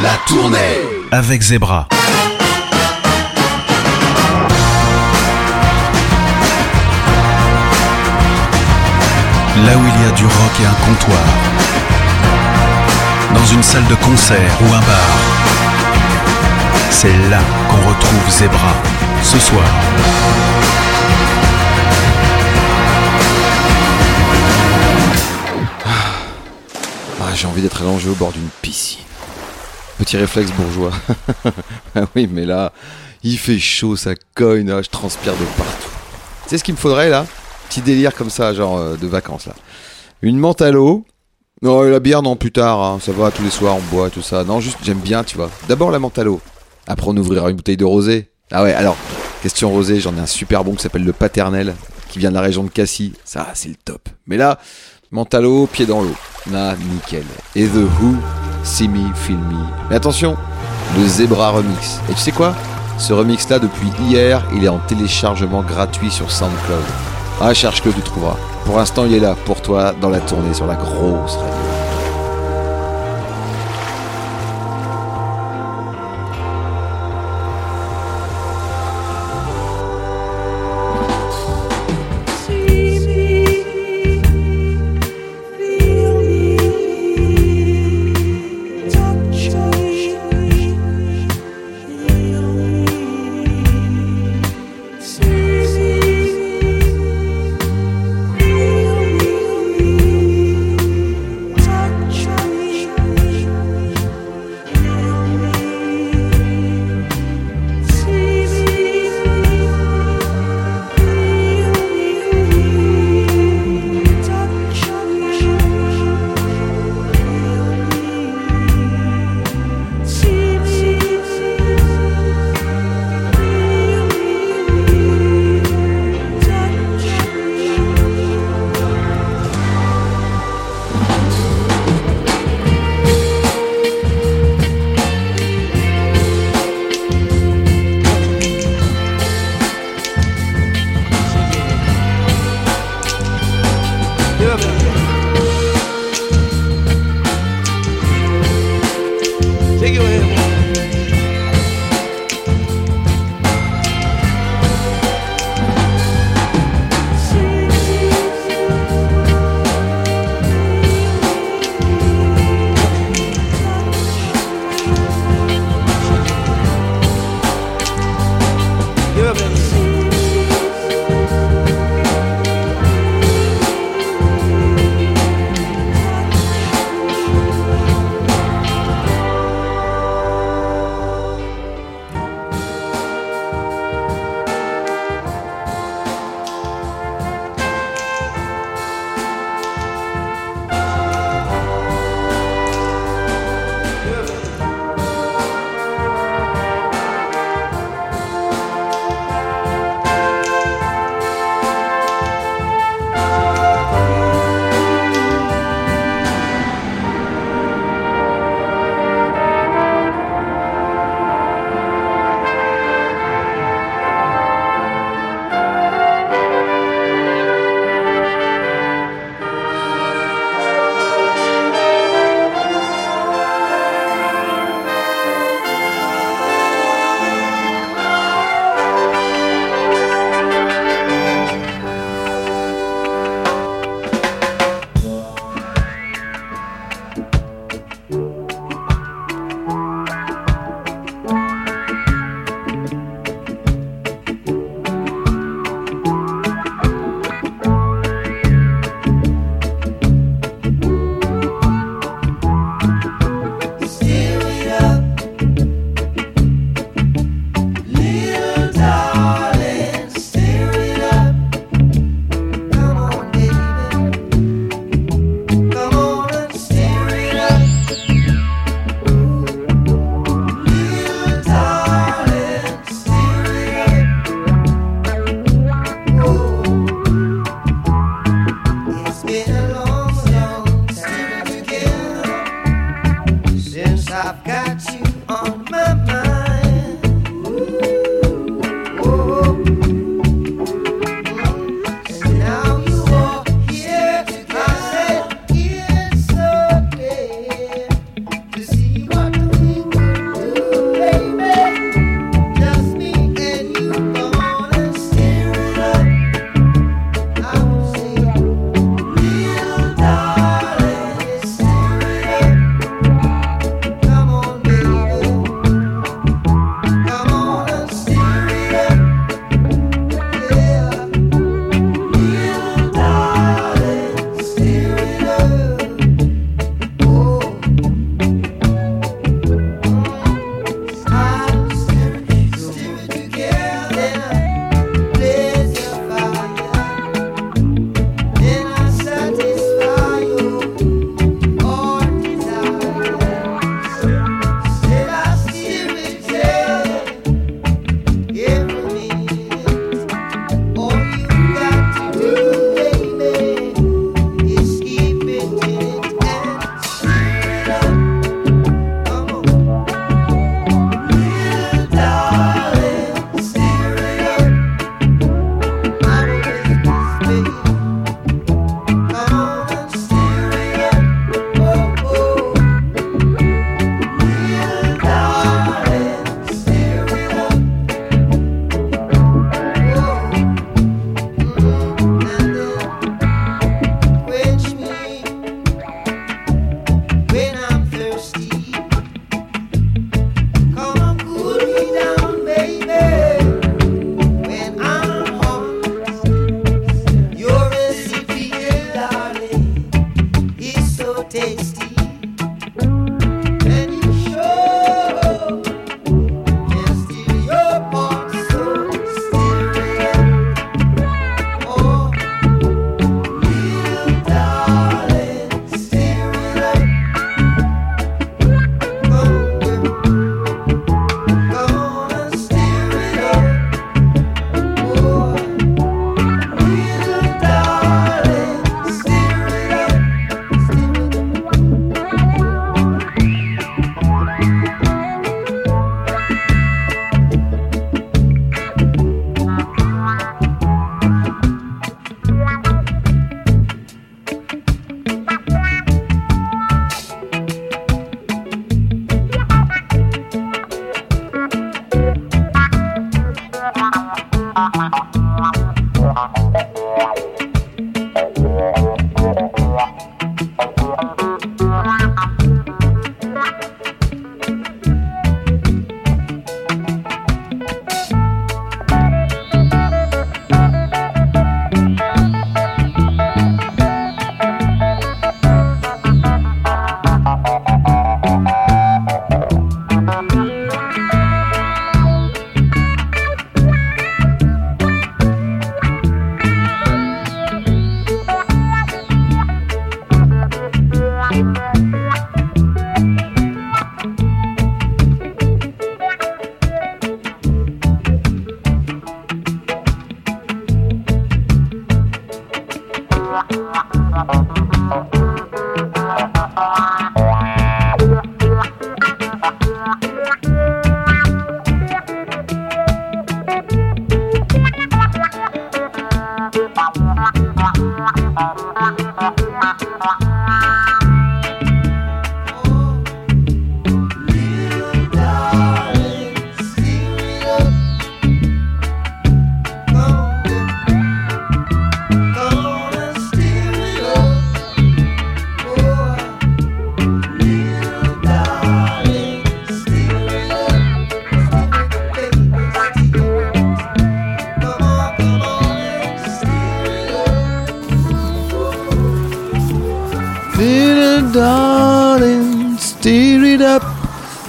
La tournée avec Zebra. Là où il y a du rock et un comptoir, dans une salle de concert ou un bar, c'est là qu'on retrouve Zebra ce soir. J'ai envie d'être allongé au bord d'une piscine. Petit réflexe bourgeois. Ah oui, mais là, il fait chaud, ça cogne, là, je transpire de partout. Tu sais ce qu'il me faudrait là ? Petit délire comme ça, genre de vacances là. Une menthe à l'eau. Non, la bière, non, plus tard, hein. Ça va, tous les soirs on boit, tout ça. Non, juste, j'aime bien, tu vois. D'abord la menthe à l'eau. Après, on ouvrira une bouteille de rosé. Ah ouais, alors, question rosé, j'en ai un super bon qui s'appelle le Paternel, qui vient de la région de Cassis. Ça, c'est le top. Mais là, menthe à l'eau, pied dans l'eau. Là, nickel. Et The Who, See Me, Feel Me. Mais attention, le Zebra Remix. Et tu sais quoi ? Ce remix-là, depuis hier, il est en téléchargement gratuit sur SoundCloud. Ah, cherche-le, tu trouveras. Pour l'instant, il est là, pour toi, dans la tournée, sur la grosse radio.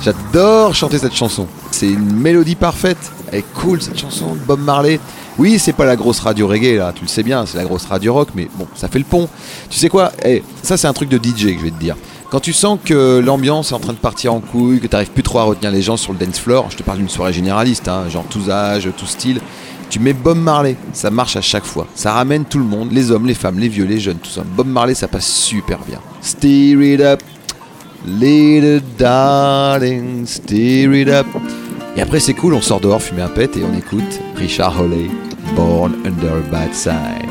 J'adore chanter cette chanson. C'est une mélodie parfaite. Elle est cool cette chanson de Bob Marley. Oui, c'est pas la grosse radio reggae là, tu le sais bien, c'est la grosse radio rock, mais bon, ça fait le pont. Tu sais quoi, ça c'est un truc de DJ que je vais te dire. Quand tu sens que l'ambiance est en train de partir en couille, que t'arrives plus trop à retenir les gens sur le dance floor, je te parle d'une soirée généraliste, hein, genre tous âges, tout style, tu mets Bob Marley, ça marche à chaque fois. Ça ramène tout le monde, les hommes, les femmes, les vieux, les jeunes, tout ça. Bob Marley, ça passe super bien. Steer it up, little darling, steer it up. Et après c'est cool, on sort dehors fumer un pet et on écoute Richard Hawley, Born Under a Bad Sign.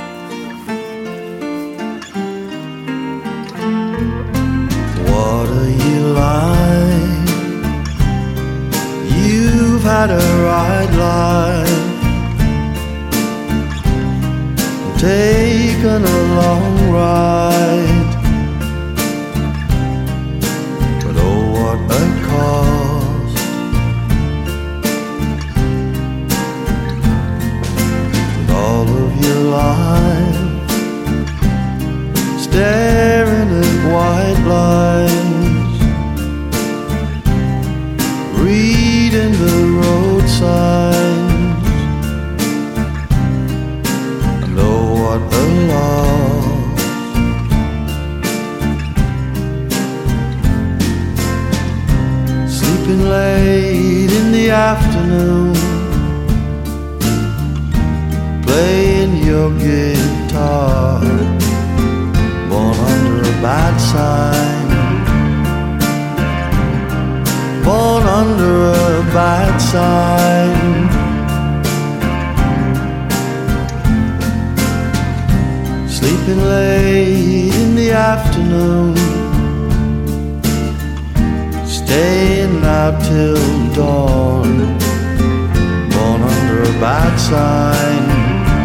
What are you like? You've had a right life, taken a long ride, but oh what a cost. All of your life staring at white lines, reading the road signs, and oh what a loss. Sleeping late in the afternoon, playing your guitar, born under a bad sign, born under a bad sign. Sleeping late in the afternoon, staying out till dawn, born under a bad sign,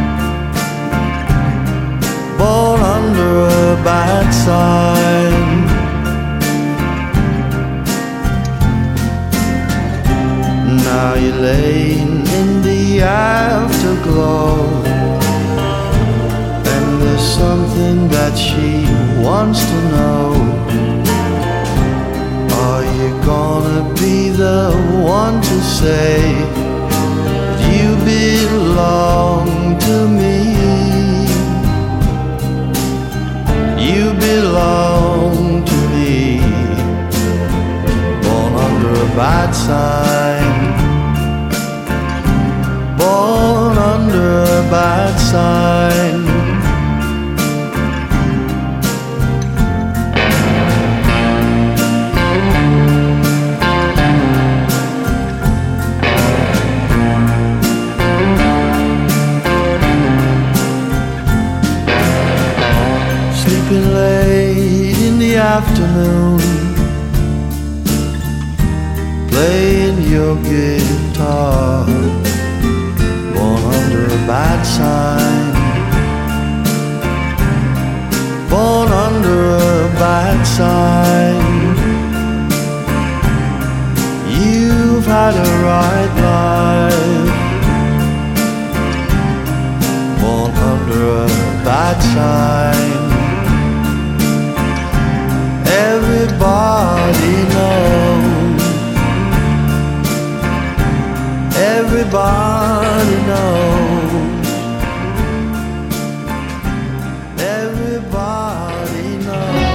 born under a bad sign. Now you're laying in the afterglow, and there's something that she wants to know. Are you gonna be the one to say that you belong to me? You belong to me, born under a bad sign, born under a bad sign. Sleeping late in the afternoon, playing your guitar, born under a bad sign, born under a bad sign. You've had a right life, born under a bad sign. Everybody knows, everybody knows, everybody knows.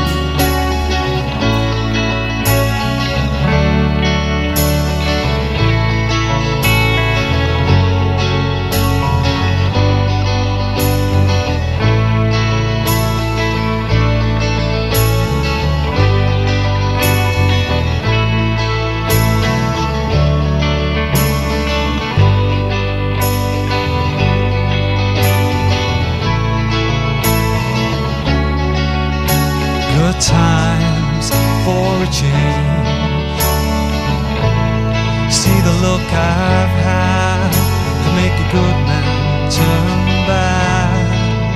Good times for a change. See the look I've had to make a good man turn back.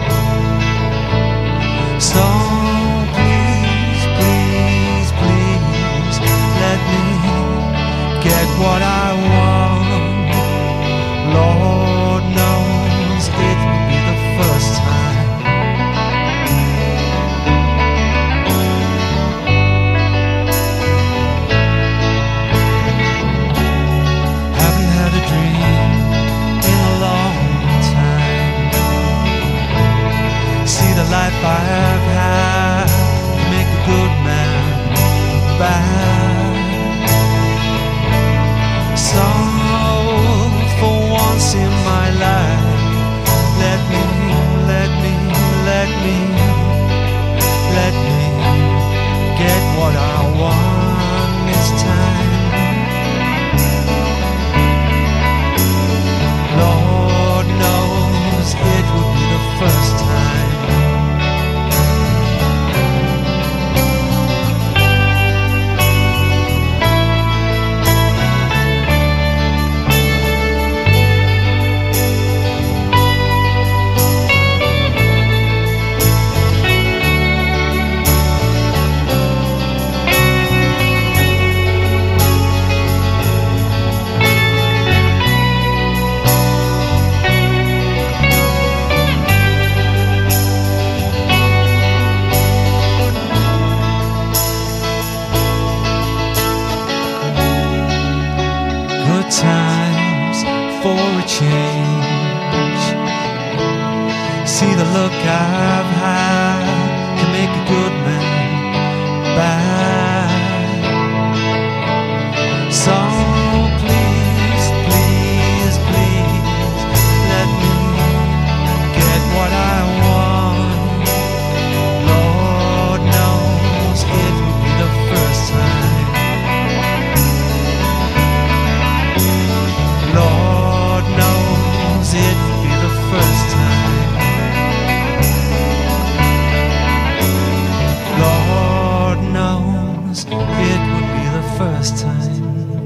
So please, please, please let me get what I want. Lord knows it will be the first time. bad. So for once in my life, let me get what I want this time. Lord knows it would be the first time. Times for a change. See the look I've had can make a good man bad. So please, please, please, let me get what I want. Lord knows it will be the first time. Lord knows it will be the first time. Lord knows it will be the first time.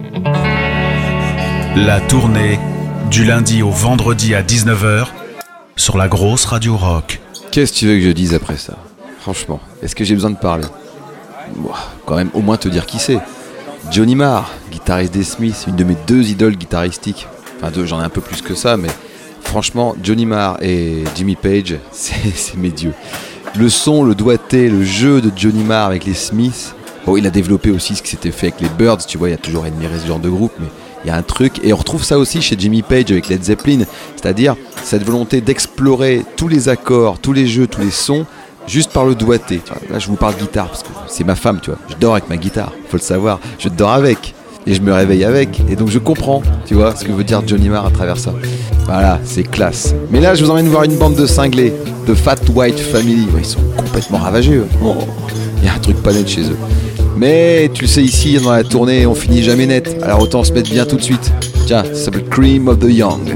La tournée du lundi au vendredi à 19h sur la grosse radio rock. Qu'est-ce que tu veux que je dise après ça? Franchement, est-ce que j'ai besoin de parler? Bon, quand même, au moins te dire qui c'est. Johnny Marr, guitariste des Smiths, une de mes deux idoles guitaristiques. Enfin deux, j'en ai un peu plus que ça, mais franchement, Johnny Marr et Jimmy Page, c'est mes dieux. Le son, le doigté, le jeu de Johnny Marr avec les Smiths. Bon, il a développé aussi ce qui s'était fait avec les Byrds, tu vois, il y a toujours admiré ce genre de groupe, mais il y a un truc, et on retrouve ça aussi chez Jimmy Page avec Led Zeppelin, c'est-à-dire cette volonté d'explorer tous les accords, tous les jeux, tous les sons, juste par le doigté. Là, je vous parle guitare, parce que c'est ma femme, tu vois. Je dors avec ma guitare, faut le savoir. Je dors avec, et je me réveille avec, et donc je comprends, tu vois, ce que veut dire Johnny Marr à travers ça. Voilà, c'est classe. Mais là, je vous emmène voir une bande de cinglés, de Fat White Family. Ouais, ils sont complètement ravageux. Oh, il y a un truc pas net chez eux. Mais tu le sais, ici, dans la tournée, on finit jamais net. Alors autant se mettre bien tout de suite. Tiens, ça s'appelle Cream of the Young.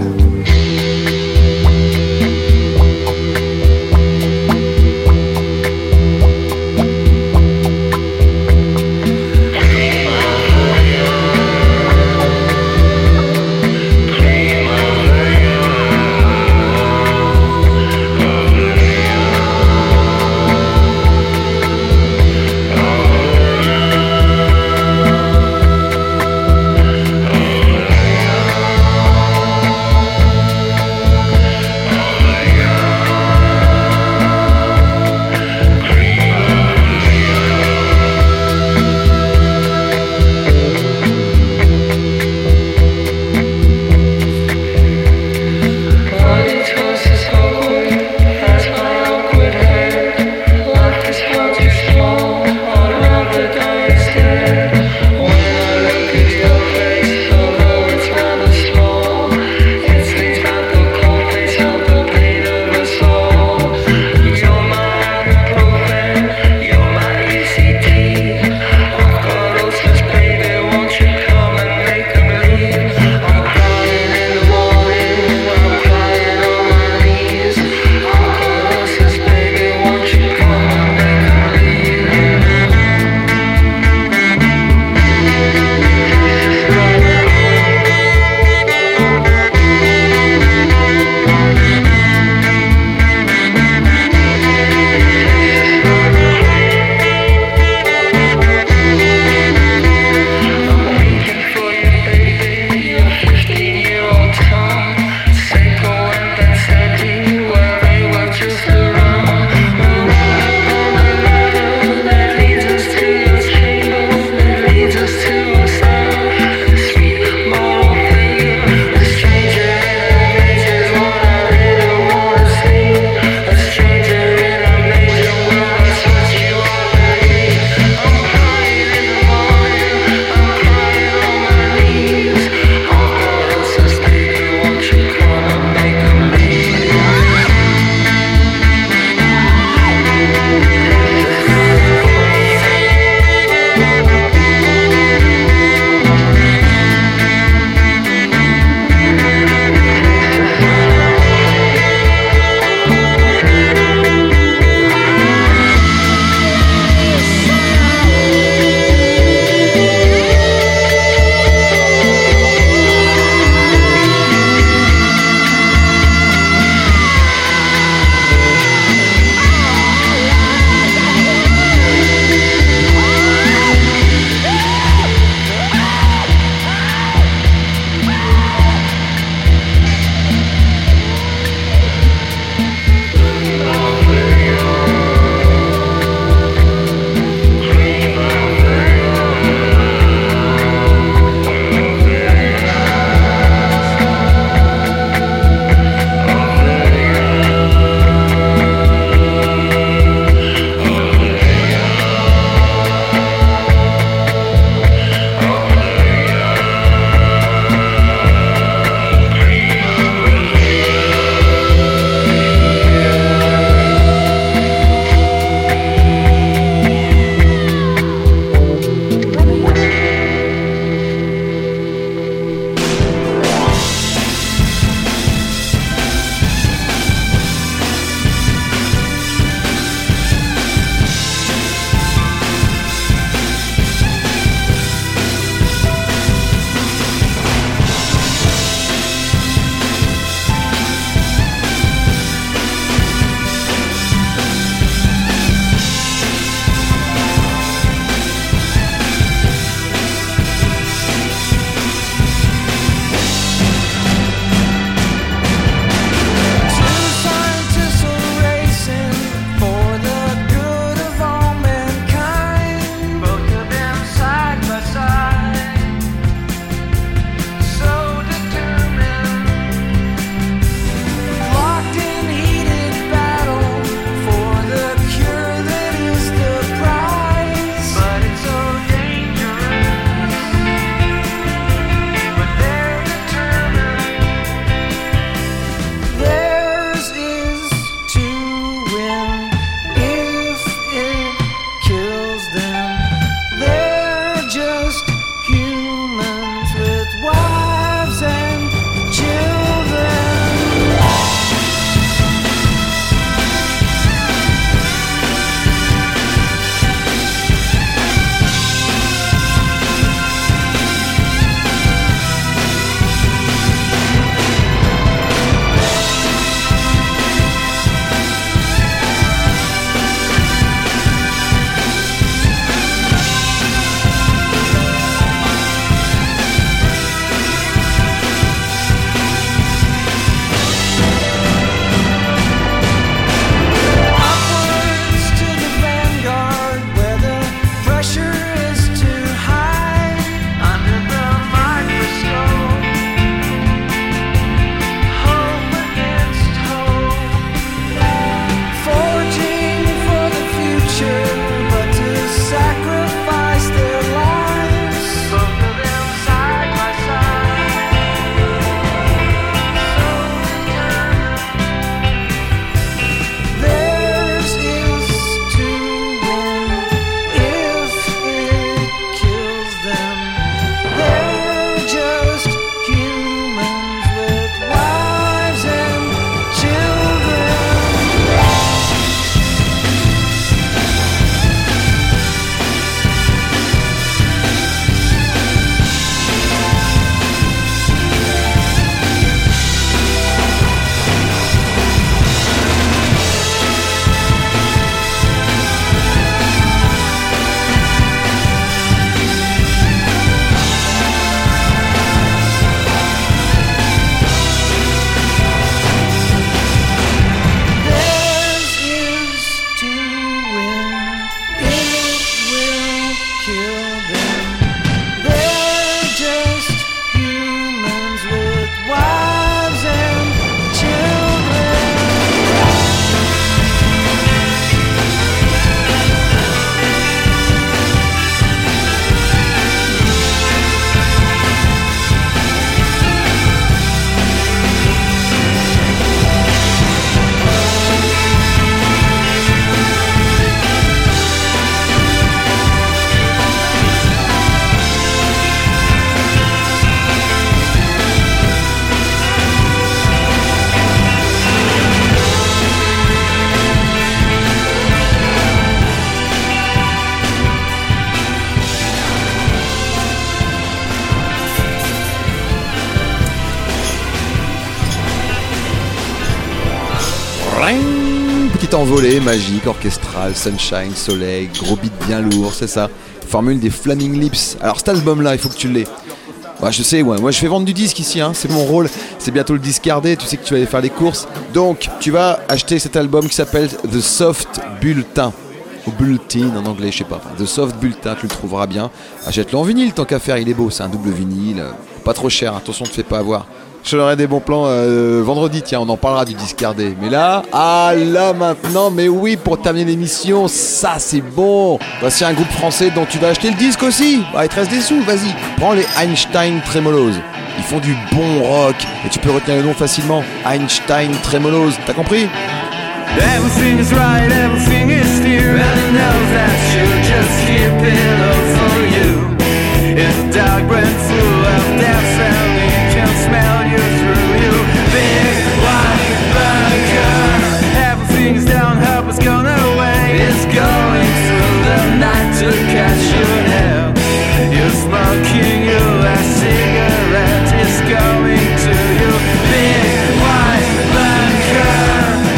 petite envolée magique, orchestrale, sunshine, soleil, gros beat bien lourd, c'est ça. Formule des Flaming Lips. Alors cet album-là, il faut que tu l'aies. Bah, je sais, ouais, moi je fais vendre du disque ici, hein, c'est mon rôle, c'est bientôt le discardé, tu sais que tu vas aller faire les courses. Donc, tu vas acheter cet album qui s'appelle The Soft Bulletin. Ou Bulletin en anglais, je sais pas. Enfin, The Soft Bulletin, tu le trouveras bien. Achète-le en vinyle, tant qu'à faire, il est beau, c'est un double vinyle. Pas trop cher, attention, ne te fais pas avoir. Je te donnerai des bons plans vendredi, tiens, on en parlera du discardé. Mais là, là maintenant, mais oui, pour terminer l'émission, ça c'est bon. Voici un groupe français dont tu vas acheter le disque aussi. Bah, il te reste des sous, vas-y. Prends les Einstein Tremolos. Ils font du bon rock et tu peux retenir le nom facilement. Einstein Tremolos, t'as compris? Everything is right, everything is clear, and he knows that you just keep it all for you. It's dark brand full of death, and he can smell you through you. Big white bunker, everything's down, hope it's gone away. It's going through the night to catch you now. You're smoking your last cigarette, it's going to you. Big white bunker.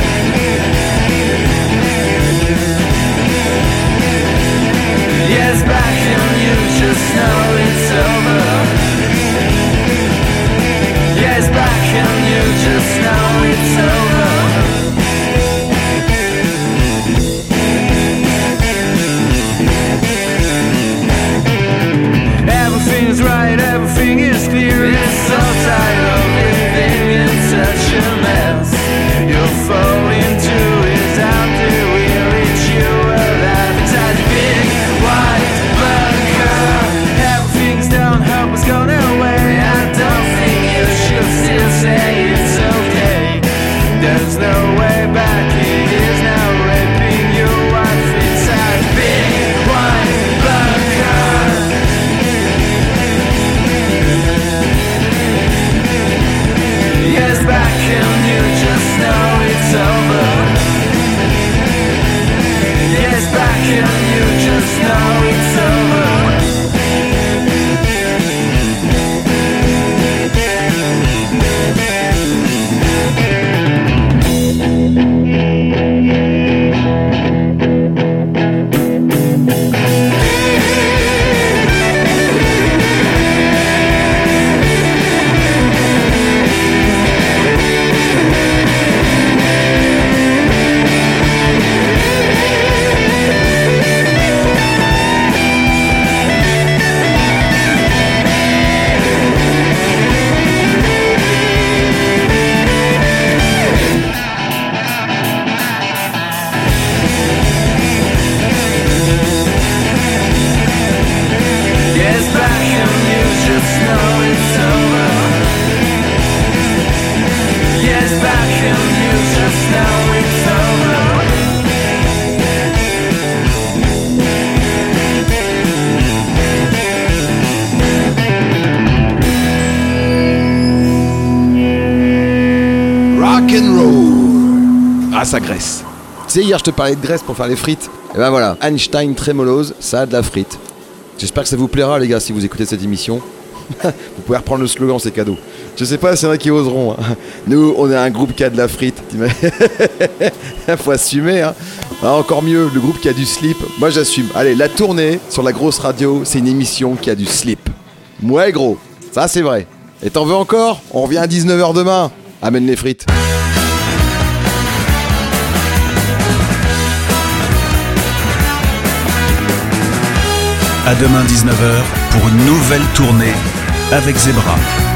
Yes, back and you just know it's over. Yes, back and you just know it's over. Everything is right, everything is clear. It's so tired of living in such a mess. You'll fall into his out there, will reach you alive. It's a big white bunker. Everything's down, hope it's gone away. I don't think you should still say it's okay. There's no way back, it is now raping your wife inside big white bunker. Yes, back and you just know it's over. Yes, back and you just know it's over. Ah, ça graisse. Tu sais, hier je te parlais de graisse pour faire les frites. Et ben voilà, Einstein Tremolos, ça a de la frite. J'espère que ça vous plaira les gars si vous écoutez cette émission. Vous pouvez reprendre le slogan, c'est cadeau. Je sais pas s'il y en a qui oseront. Hein. Nous, on est un groupe qui a de la frite. Faut assumer. Hein. Ah, encore mieux, le groupe qui a du slip. Moi j'assume. Allez, la tournée sur la grosse radio, c'est une émission qui a du slip. Ouais gros, ça c'est vrai. Et t'en veux encore? On revient à 19h demain. Amène les frites. À demain 19h pour une nouvelle tournée avec Zebra.